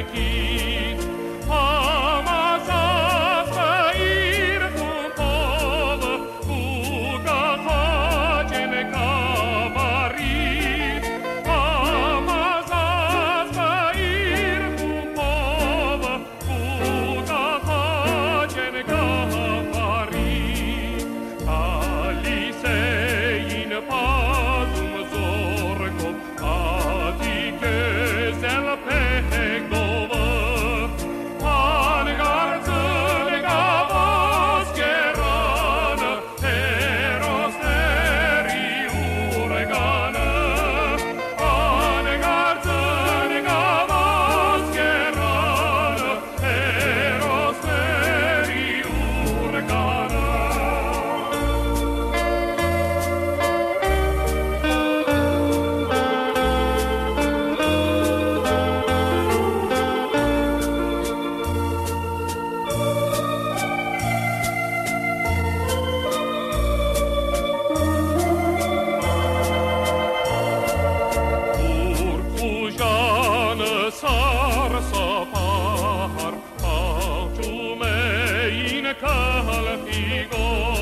vechit. Amasas cair cum povă, cu cahacele cavarit. Amasas cair cum povă, cu cahacele cavarit. Alisei in pazum zorco, adică zel pehegdovă. Angarțele gavos cherană, erosteri urgană. Angarțele gavos cherană, erosteri urgană. Urcujană sar să pahar, auciumei în calfigo.